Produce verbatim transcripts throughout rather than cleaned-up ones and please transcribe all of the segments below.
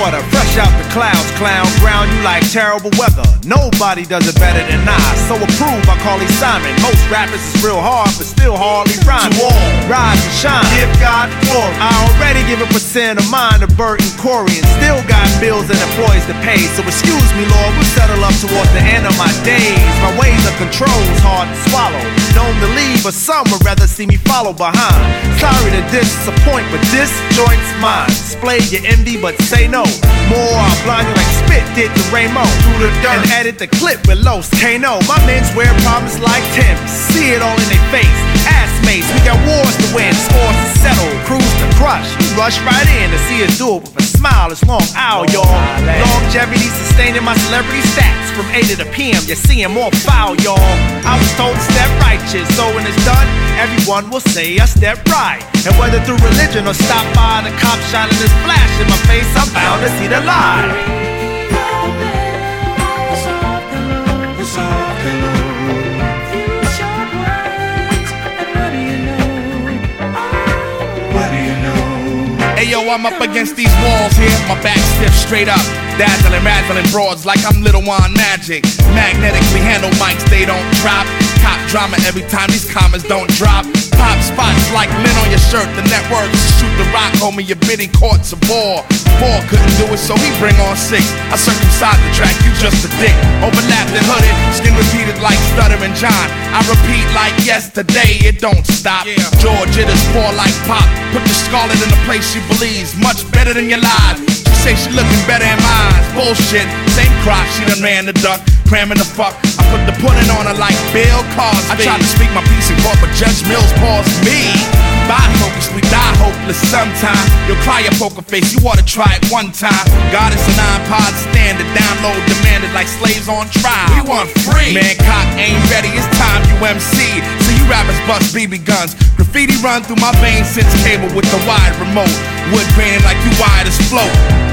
water, fresh out the clouds, clown. Ground you like terrible weather. Nobody does it better than I. So approve, I call he Simon. Most rappers is real hard, but still hardly rhyme. To all, rise and shine, give God glory. I already give a percent of mine to Bert and Corey, and still got bills and employees to pay. So excuse me, Lord, we'll settle up towards the end of my days. My ways of control's hard to swallow. Known to leave, but some would rather see me follow behind. Sorry to disappoint, but this joint's mine. Display your envy, but say no. More, I'll blind you like spit did to Ramo. Through the dirt and edit the clip with Los Kano. My men's wear problems like Tim. See it all in their face. Ass mates, we got wars to win, scores to settle, cruise to crush. You rush right in to see us do it with a smile. It's long hour, y'all. Longevity sustaining my celebrity stats. From eight to the P M, you're seeing more foul, y'all. I was told to step righteous, so when it's done, everyone will say I step right. And whether through religion or stop by the cop shining his flash in my face, I'm bound to see the light. Hey yo, I'm up against these walls here, my back stiff straight up. Dazzling, razzling broads like I'm Little Wand Magic. Magnetically handle mics, they don't drop. Cop drama every time these commas don't drop. Pop spots like lint on your shirt. The networks shoot the rock, homie, your bidding courts a bore. Four couldn't do it, so he bring on six. I circumcise the track, you just a dick. Overlapped and hooded, skin repeated like Stuttering John. I repeat like yesterday, it don't stop. Yeah. George, it is poor like pop. Put the scarlet in the place she believes, much better than your lies. She say she looking better in my eyes. Bullshit, same crop, she done ran the duck. Cramming the fuck, I put the pudding on her like Bill Cosby. I tried to speak my piece in court, but Judge Mills paused me. Bifocus, we die hopeless sometime. You'll cry your poker face, you ought to try it one time. Goddess and iPod standard, download demanded like slaves on trial. We want free. Man, cock ain't ready, it's time you M C. So you rappers bust B B guns. Graffiti run through my veins since cable with the wide remote. Wood graining like you wired as float.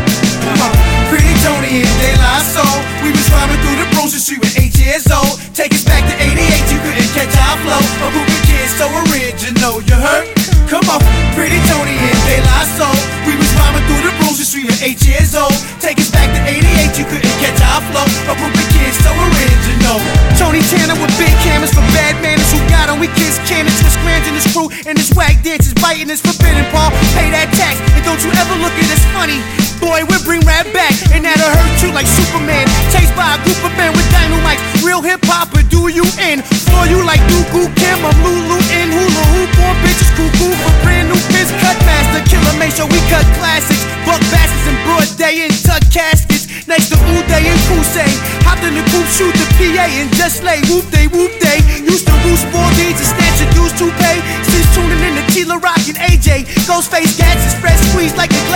Uh, Pretty Tony and De La Soul. We was rhyming through the Brosen Street with eight years old. Take us back to eighty-eight, you couldn't catch our flow. A group of kids so original, you heard? Come on, Pretty Tony and De La Soul. We was rhyming through the Brosen Street with eight years old. Take us back to eighty-eight, you couldn't catch our flow. A group of kids so original. Tony Tanner with big cameras for bad manners. Who got on? We kiss cannons with Scrams and his crew. And his whack dances biting is forbidden, Paul. Pay that tax, and don't you ever look at us funny. Boy, we'll bring rap back, and that'll hurt you like Superman. Chased by a group of men with dynamites. Real hip-hop, but do you in? Floor you like Dooku Kim. I'm Lulu in hula hoop. Four bitches cuckoo for brand new biz. Cut master, killer, make sure we cut classics. Buck bastards in broad day and tuck caskets. Next to Uday and Crusade. Hopped in the coupe, shoot the P A and just lay. Whoop day, whoop day. Used to roost four deeds and snatch your dues to pay. Since tuning in to Tila Rock and A J. Ghostface gats and spread squeeze like a glass.